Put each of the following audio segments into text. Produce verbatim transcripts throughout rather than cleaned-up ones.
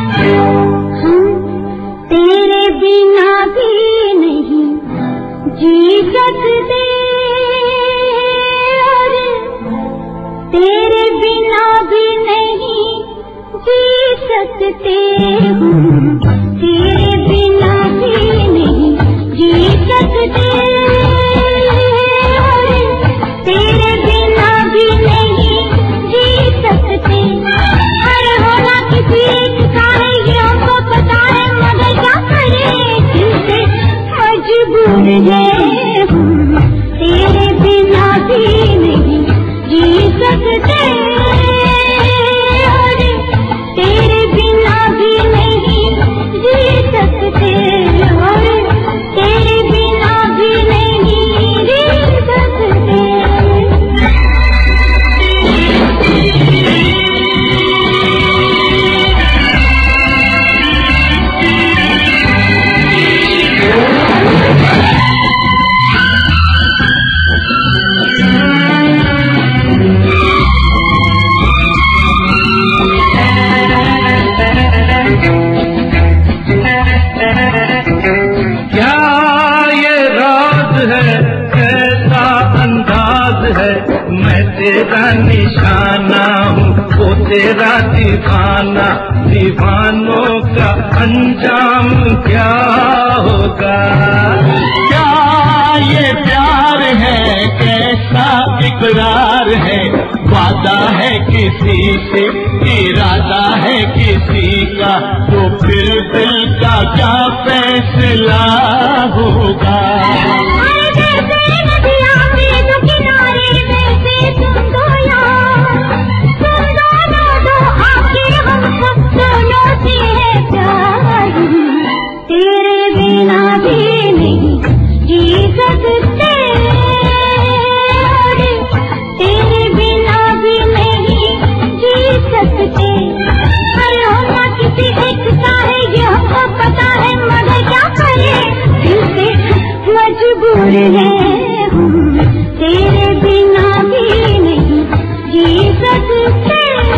तेरे बिना भी नहीं जी सकते, और तेरे बिना भी नहीं जी सकते हम, तेरे बिना भी नहीं जी सकते, और तेरे बिना भी नहीं जी सकते। हर होना किसी एक का है ये हमको पता है, मगर क्या करें दिल से मजबूर है हम, तेरे बिना भी नहीं जी सकते, और तेरे बिना भी नहीं जी सकते, और तेरे बिना भी नहीं जी सकते। तेरा निशाना हूँ वो तेरा दीवाना, दीवानों का अंजाम क्या होगा। क्या ये प्यार है, कैसा इकरार है, वादा है किसी से, इरादा है किसी का, तो फिर दिल का क्या फैसला होगा। तेरे बिना भी नहीं जी सकते, तेरे बिना भी नहीं जी सकते। हर होना किसी एक का है ये हमको पता है, मगर क्या करें दिल से मजबूर है हम, तेरे बिना भी नहीं जी सकते,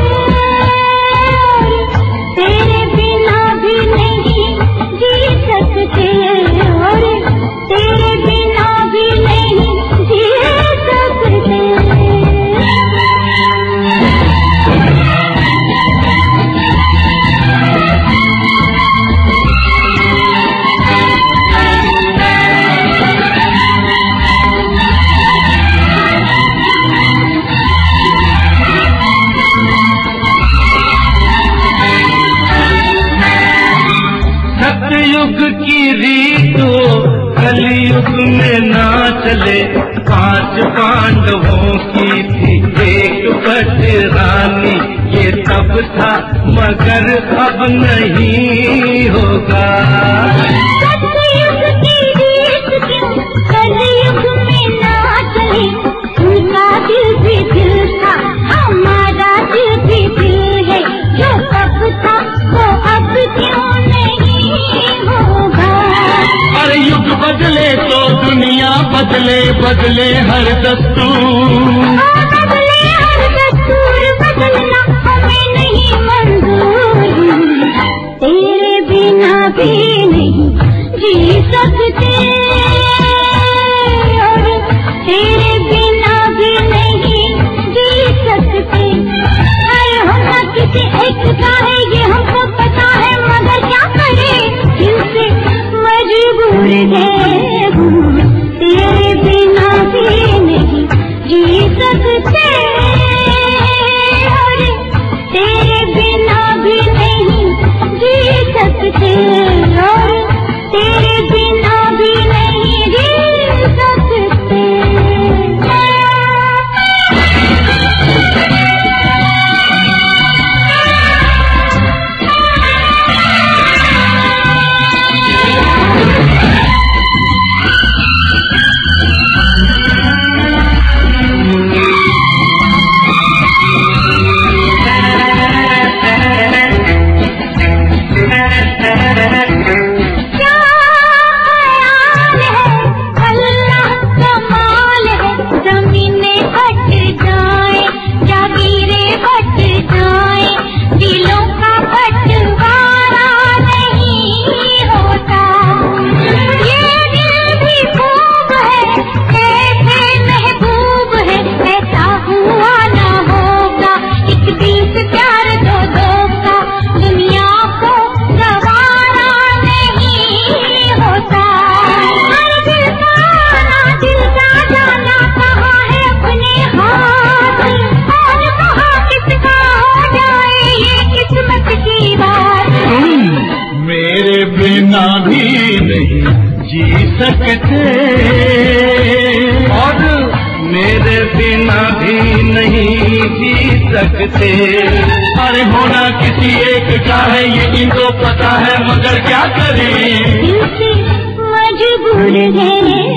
तेरे बिना भी नहीं जी सकते, और तेरे बिना भी नहीं जी सकते। सतयुग की रीत कलयुग में ना चले, पांच पांडवों की थी एक बट रानी, ये तब था मगर अब नहीं होगा। सतयुग की रीत क्यों कलयुग में ना चले, उनका दिल भी दिल था, हमारा दिल भी दिल है, जो तब था वो अब क्यों नहीं होगा। अरे युग बदले तो दुनिया बदले, बदले हर दस्तूर, बदले हर दस्तूर, बदलना हमें नहीं मंजूर, तेरे बिना भी नहीं जी सकते, और तेरे बिना भी नहीं जी सकते। हर होना किसी एक का है ये हमको पता है, मगर क्या करें दिल से मजबूर है हम, तेरे बिना भी नहीं जी सकते और मेरे बिना भी नहीं जी सकते। अरे होना किसी एक का है ये इनको पता है, मगर क्या करें, दिल से मजबूर है